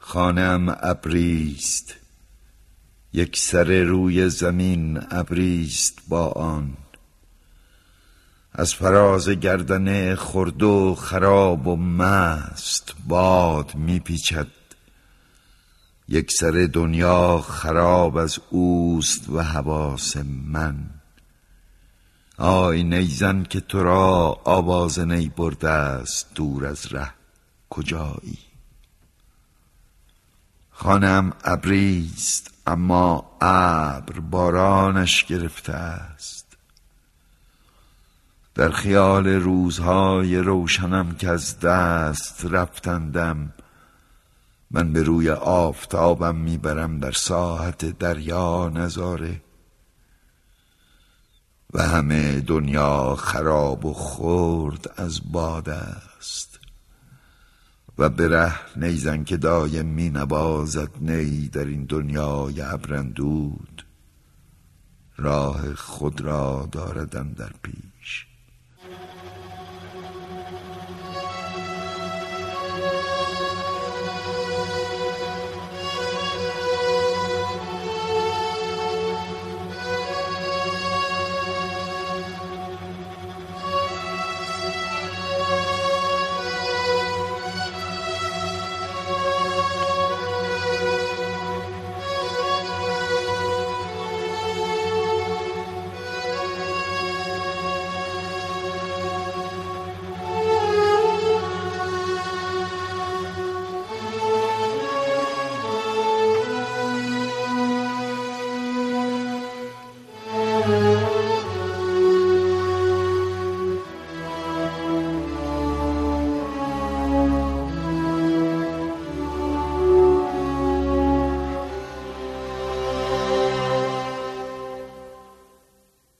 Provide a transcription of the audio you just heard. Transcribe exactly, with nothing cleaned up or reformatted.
خانه‌ام ابریست، یک سر روی زمین ابریست با آن. از فراز گردنه خرد و خراب و مست باد میپیچد. یک سر دنیا خراب از اوست و حواس من. آی نیزن که تو را آواز نی برده است دور از ره کجایی؟ خانه‌ام ابریست اما ابر بارانش گرفته است. در خیال روزهای روشنم که از دست رفتندم، من به روی آفتابم میبرم در ساحت دریا نظاره و همه دنیا خراب و خرد از باد است و به ره نیزن که دایم می نوازد نی در این دنیای ابرندود راه خود را داردم در پیش.